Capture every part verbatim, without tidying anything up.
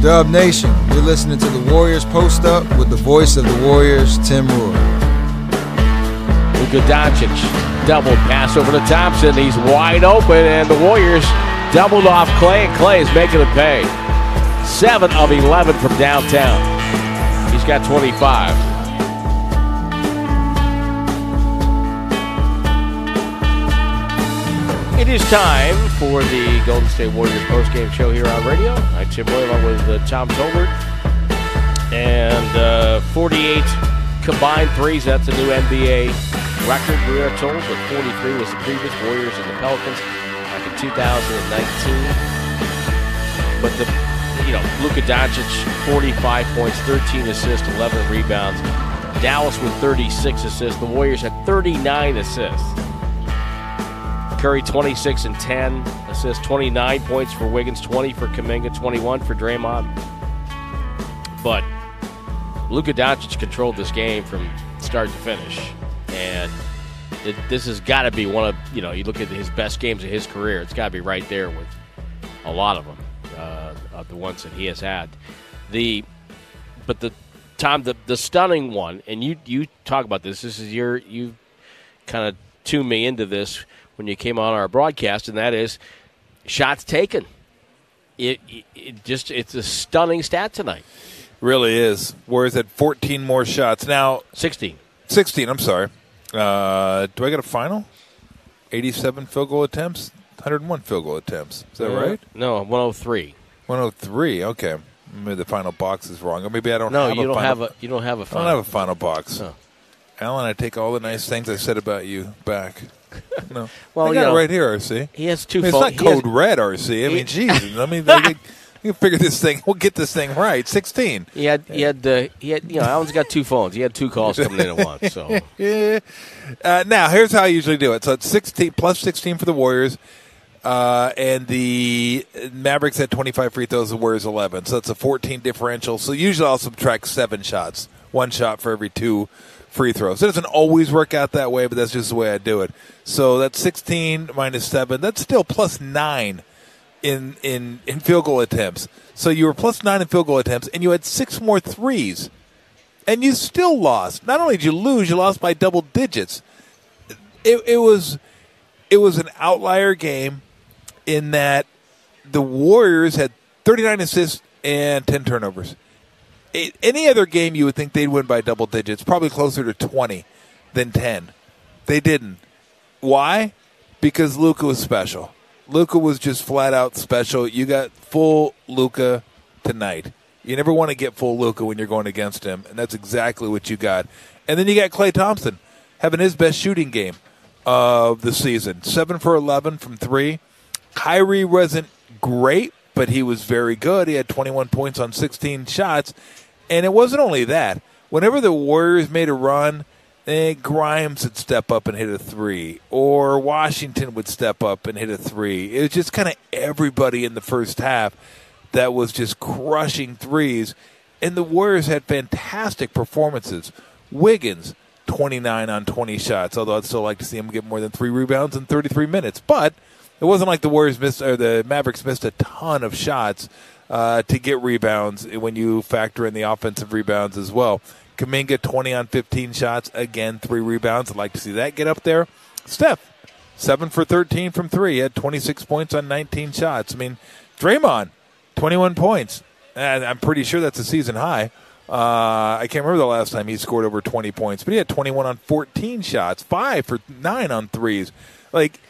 Dub Nation, you're listening to the Warriors Post Up with the voice of the Warriors, Tim Roy. Luka Doncic, double pass over to Thompson. He's wide open, and the Warriors doubled off Clay, and Clay is making it pay. seven of eleven from downtown. He's got twenty-five. It is time for the Golden State Warriors postgame show here on radio. I'm Tim Roy along with uh, Tom Tolbert. And uh, forty-eight combined threes. That's a new N B A record, we are told. But forty-three was the previous Warriors and the Pelicans back in two thousand nineteen. But the, you know, Luka Doncic, forty-five points, thirteen assists, eleven rebounds. Dallas with thirty-six assists. The Warriors had thirty-nine assists. Curry, twenty-six and ten assists, twenty-nine points for Wiggins, twenty for Kuminga, twenty-one for Draymond. But Luka Doncic controlled this game from start to finish. And it, this has got to be one of, you know, you look at his best games of his career, it's got to be right there with a lot of them, uh, of the ones that he has had. The, but the, Tom, the, the stunning one, and you, you talk about this, this is your, you kind of tuned me into this when you came on our broadcast, and that is shots taken. It, it, it just it's a stunning stat tonight. Really is. Warriors had fourteen more shots. Now sixteen. sixteen, I'm sorry. Uh, do I get a final? eighty-seven field goal attempts, one hundred one field goal attempps. Is that uh, right? No, one oh three. one oh three, okay. Maybe the final box is wrong. Or maybe I don't no, have you a don't final. have a you don't have a final. I don't have a final box. No. Alan, I take all the nice things I said about you back. No. Well, I got you know, it right here, R C. He has two I mean, phones. It's not code has, red, R C. I mean, Jesus. I mean, they, you can figure this thing. We'll get this thing right. sixteen. He had, he had, uh, he had. You know, Alan's got two phones. He had two calls coming in at once. So, yeah. Uh, now here's how I usually do it. So it's sixteen plus sixteen for the Warriors, uh, and the Mavericks had twenty-five free throws. The Warriors eleven. So it's a fourteen differential. So usually I'll subtract seven shots, one shot for every two free throws. It doesn't always work out that way, but that's just the way I do it. So that's sixteen minus seven. That's still plus nine in in in field goal attempts. So you were plus nine in field goal attempts, and you had six more threes, and you still lost. Not only did you lose, you lost by double digits. It, it was it was an outlier game in that the Warriors had thirty-nine assists and ten turnovers. It, any other game you would think they'd win by double digits, probably closer to twenty than ten. They didn't. Why? Because Luka was special. Luka was just flat out special. You got full Luka tonight. You never want to get full Luka when you're going against him, and that's exactly what you got. And then you got Klay Thompson having his best shooting game of the season. seven for eleven from three. Kyrie wasn't great, but he was very good. He had twenty-one points on sixteen shots. And it wasn't only that. Whenever the Warriors made a run, eh, Grimes would step up and hit a three. Or Washington would step up and hit a three. It was just kind of everybody in the first half that was just crushing threes. And the Warriors had fantastic performances. Wiggins, twenty-nine on twenty shots, although I'd still like to see him get more than three rebounds in thirty-three minutes. But it wasn't like the Warriors missed, or the Mavericks missed a ton of shots uh, to get rebounds when you factor in the offensive rebounds as well. Kuminga, twenty on fifteen shots, again, three rebounds. I'd like to see that get up there. Steph, seven for thirteen from three. He had twenty-six points on nineteen shots. I mean, Draymond, twenty-one points. And I'm pretty sure that's a season high. Uh, I can't remember the last time he scored over twenty points, but he had twenty-one on fourteen shots, five for nine on threes. Like,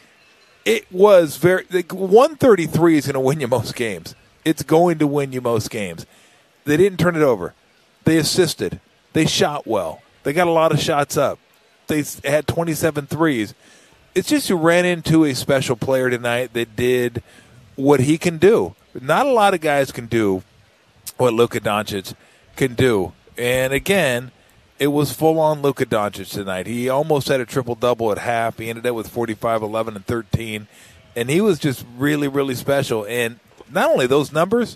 it was very like, one thirty-three is going to win you most games. It's going to win you most games. They didn't turn it over. They assisted. They shot well. They got a lot of shots up. They had twenty-seven threes. It's just you ran into a special player tonight that did what he can do. Not a lot of guys can do what Luka Doncic can do. And again, it was full-on Luka Doncic tonight. He almost had a triple-double at half. He ended up with forty-five, eleven, and thirteen. And he was just really, really special. And not only those numbers,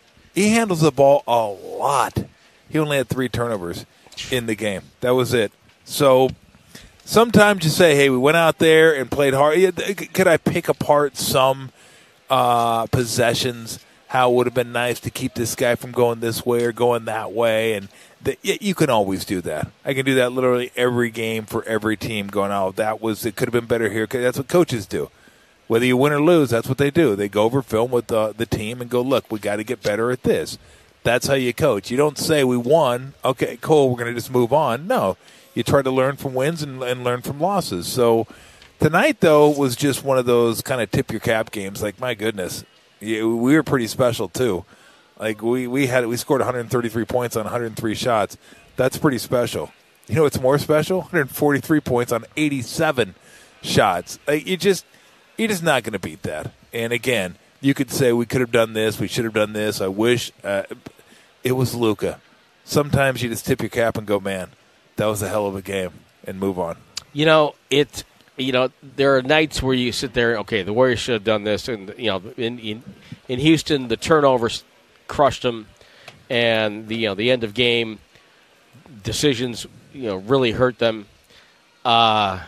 he handles the ball a lot. He only had three turnovers in the game. That was it. So sometimes you say, hey, we went out there and played hard. Could I pick apart some uh, possessions how it would have been nice to keep this guy from going this way or going that way. And the, you can always do that. I can do that literally every game for every team going, oh, that was, it could have been better here. 'Cause that's what coaches do. Whether you win or lose, that's what they do. They go over film with the, the team and go, look, we got to get better at this. That's how you coach. You don't say we won, okay, cool, we're going to just move on. No, you try to learn from wins and, and learn from losses. So tonight, though, was just one of those kind of tip your cap games. Like, my goodness, yeah, we were pretty special too. Like we, we had we scored one hundred thirty-three points on one hundred three shots. That's pretty special. You know what's more special? one hundred forty-three points on eighty-seven shots. Like, you just you're just not going to beat that. And again, you could say we could have done this, we should have done this. I wish uh, it was Luka. Sometimes you just tip your cap and go, man, that was a hell of a game, and move on. You know it. You know, there are nights where you sit there, okay, the Warriors should have done this. And, you know, in in, in Houston, the turnovers crushed them. And, the you know, the end of game decisions, you know, really hurt them. Uh,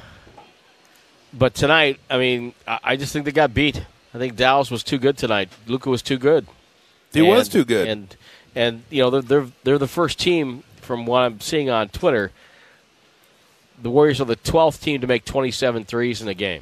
but tonight, I mean, I, I just think they got beat. I think Dallas was too good tonight. Luka was too good. He and, was too good. And, and you know, they're, they're, they're the first team, from what I'm seeing on Twitter, the Warriors are the twelfth team to make twenty-seven threes in a game.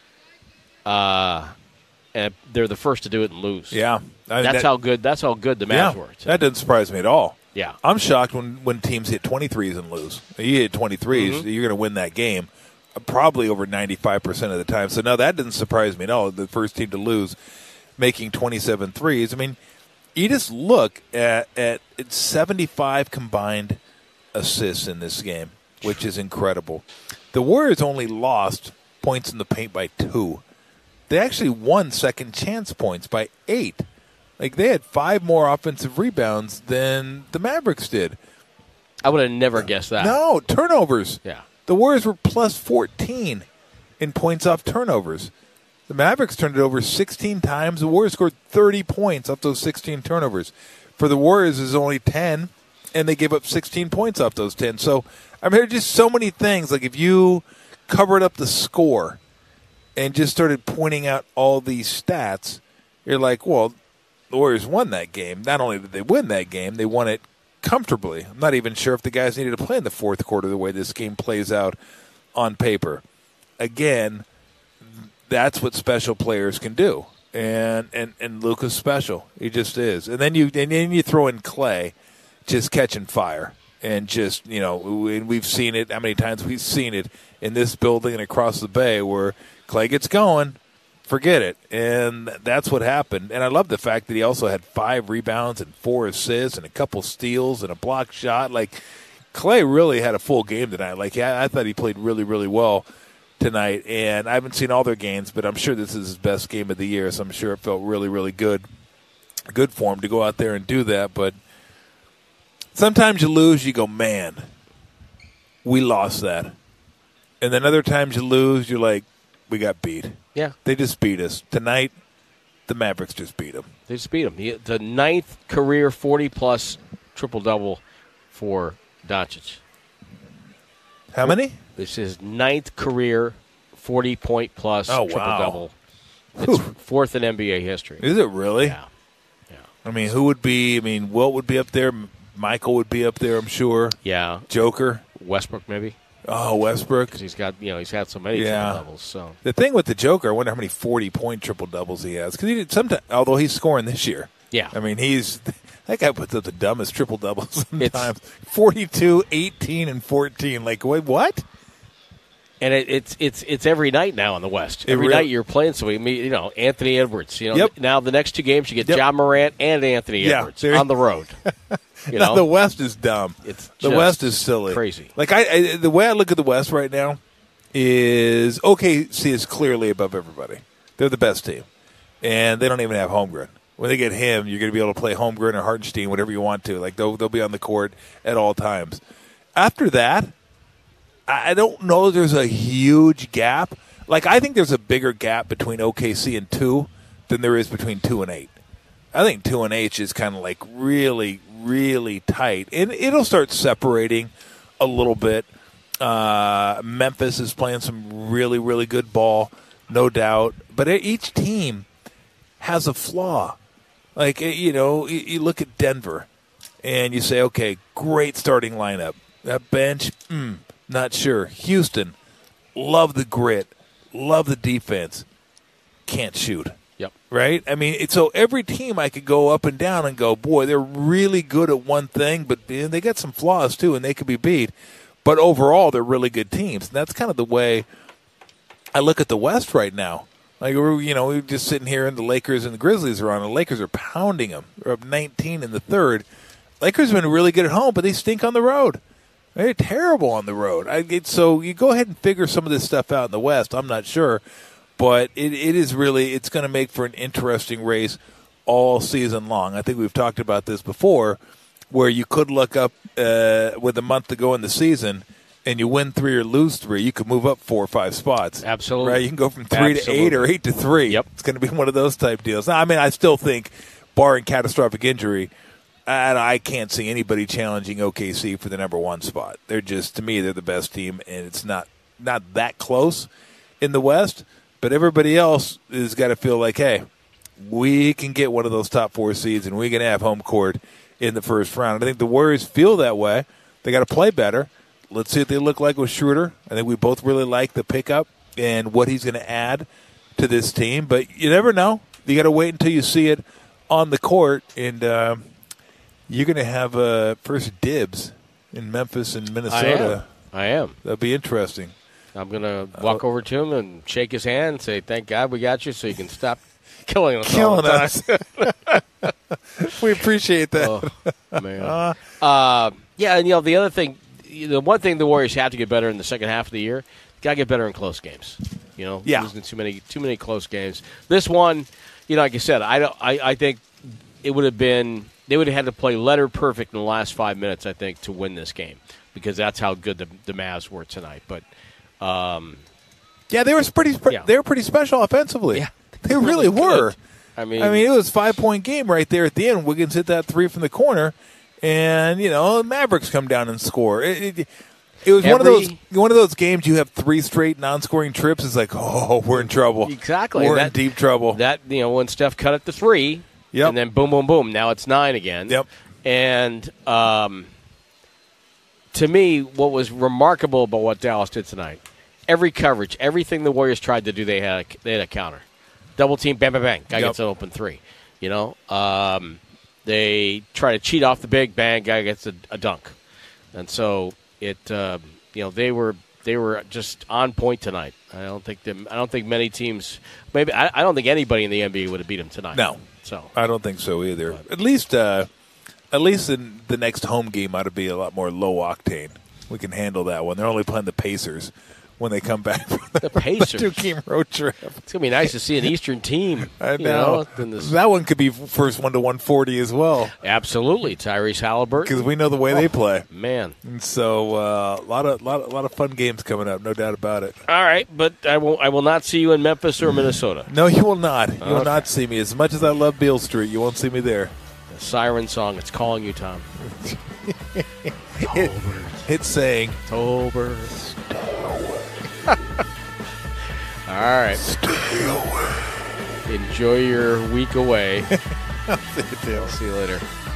Uh, and they're the first to do it and lose. Yeah. I mean, that's that, how good That's how good the Mavs yeah, were. That doesn't surprise me at all. Yeah. I'm shocked when, when teams hit twenty-threes and lose. You hit twenty-threes, mm-hmm. you're going to win that game probably over ninety-five percent of the time. So, no, that didn't surprise me at all, the first team to lose making twenty-seven threes. I mean, you just look at, at seventy-five combined assists in this game, which is incredible. The Warriors only lost points in the paint by two. They actually won second chance points by eight. Like, they had five more offensive rebounds than the Mavericks did. I would have never guessed that. No, turnovers. Yeah. The Warriors were plus fourteen in points off turnovers. The Mavericks turned it over sixteen times. The Warriors scored thirty points off those sixteen turnovers. For the Warriors, it's only ten, and they gave up sixteen points off those ten. So, I mean, there are just so many things. Like, if you covered up the score and just started pointing out all these stats, you're like, well, the Warriors won that game. Not only did they win that game, they won it comfortably. I'm not even sure if the guys needed to play in the fourth quarter the way this game plays out on paper. Again, that's what special players can do. And and, and Luka's special. He just is. And then you and then you throw in Clay just catching fire. And just, you know, and we've seen it, how many times we've seen it in this building and across the bay where Clay gets going, forget it. And that's what happened. And I love the fact that he also had five rebounds and four assists and a couple steals and a block shot. Like, Clay really had a full game tonight. Like, I, I thought he played really, really well tonight. And I haven't seen all their games, but I'm sure this is his best game of the year, so I'm sure it felt really, really good. Good for him to go out there and do that, but sometimes you lose, you go, man, we lost that. And then other times you lose, you're like, we got beat. Yeah. They just beat us. Tonight, the Mavericks just beat them. They just beat them. He, the ninth career forty-plus triple-double for Doncic. How many? This is ninth career forty-point-plus oh, triple-double. Wow. It's fourth in N B A history. Is it really? Yeah. yeah. I mean, who would be, I mean, Wilt would be up there. Michael would be up there, I'm sure. Yeah. Joker. Westbrook, maybe. Oh, Westbrook. Because he's got, you know, he's had so many yeah. triple doubles. So the thing with the Joker, I wonder how many forty-point triple doubles he has. Because he did sometimes, although he's scoring this year. Yeah. I mean, he's that guy puts up the dumbest triple doubles sometimes. It's, forty-two, eighteen, and fourteen. Like, wait, what? And it, it's it's it's every night now in the West. Every really, night you're playing somebody. You know, Anthony Edwards. You know, yep. now the next two games you get yep. Ja Morant and Anthony yeah, Edwards on the road. You no, know? the West is dumb. It's the West is silly, crazy. Like I, I, the way I look at the West right now is O K C is clearly above everybody. They're the best team, and they don't even have Holmgren. When they get him, you're going to be able to play Holmgren or Hartenstein, whatever you want to. Like they'll they'll be on the court at all times. After that, I don't know. There's a huge gap. Like I think there's a bigger gap between O K C and two than there is between two and eight. I think two and eight is kind of like really, really tight, and it'll start separating a little bit. Uh, Memphis is playing some really, really good ball, no doubt. But each team has a flaw. Like, you know, you, you look at Denver, and you say, okay, great starting lineup. That bench, mm, not sure. Houston, love the grit, love the defense, can't shoot. Yep. Right? I mean, it's, so every team I could go up and down and go, boy, they're really good at one thing, but they got some flaws too, and they could be beat. But overall, they're really good teams. And that's kind of the way I look at the West right now. Like, we're, you know, we're just sitting here, and the Lakers and the Grizzlies are on. The Lakers are pounding them. They're up nineteen in the third. Lakers have been really good at home, but they stink on the road. They're terrible on the road. I, it, so you go ahead and figure some of this stuff out in the West. I'm not sure. But it, it is really, it's going to make for an interesting race all season long. I think we've talked about this before, where you could look up uh, with a month to go in the season, and you win three or lose three, you could move up four or five spots. Absolutely. Right? You can go from three Absolutely. to eight or eight to three. Yep. It's going to be one of those type deals. Now, I mean, I still think, barring catastrophic injury, and I can't see anybody challenging O K C for the number one spot. They're just, to me, they're the best team, and it's not not that close in the West. But everybody else has got to feel like, hey, we can get one of those top four seeds, and we can have home court in the first round. I think the Warriors feel that way. They got to play better. Let's see what they look like with Schroeder. I think we both really like the pickup and what he's going to add to this team. But you never know. You got to wait until you see it on the court, and uh, you're going to have uh, first dibs in Memphis and Minnesota. I am. I am. That'll be interesting. I'm going to walk over to him and shake his hand and say, thank God we got you so you can stop killing us all Killing the time. us. We appreciate that. Oh, man. Uh, uh, yeah, and, you know, the other thing, the one thing the Warriors have to get better in the second half of the year, got to get better in close games. You know, yeah. losing too many too many close games. This one, you know, like I said, I, don't, I, I think it would have been, they would have had to play letter perfect in the last five minutes, I think, to win this game, because that's how good the, the Mavs were tonight. But, Um, yeah, they were pretty. Yeah. They were pretty special offensively. Yeah, they really were. I mean, I mean, it was a five point game right there at the end. Wiggins hit that three from the corner, and you know, Mavericks come down and score. It, it, it was Every, one of those one of those games you have three straight non-scoring trips. It's like, oh, we're in trouble. Exactly, we're that, in deep trouble. That you know, when Steph cut it to three, yep. and then boom, boom, boom. Now it's nine again. Yep. And um, to me, what was remarkable about what Dallas did tonight. Every coverage, everything the Warriors tried to do, they had a, they had a counter. Double team, bang, bang, bang. Guy Yep. gets an open three. You know, um, they try to cheat off the big, bang, guy gets a, a dunk. And so it, uh, you know, they were they were just on point tonight. I don't think them, I don't think many teams, maybe I, I don't think anybody in the N B A would have beat them tonight. No, so I don't think so either. But at least, uh, at least in the next home game, ought to be a lot more low octane. We can handle that one. They're only playing the Pacers when they come back from the, The Pacers. two-game road trip. It's gonna be nice to see an Eastern team. I you know. know in this, that one could be first one to one forty as well, absolutely, Tyrese Halliburton. because we know the way they play. Man. And so uh, a lot of lot, lot of fun games coming up, no doubt about it. All right, but I will I will not see you in Memphis or Minnesota. No, you will not. You will Okay. not see me. As much as I love Beale Street, you won't see me there. The siren song, it's calling you, Tom. It, it's saying, October. All right. stay away. Enjoy your week away. See you, Dale. See you later.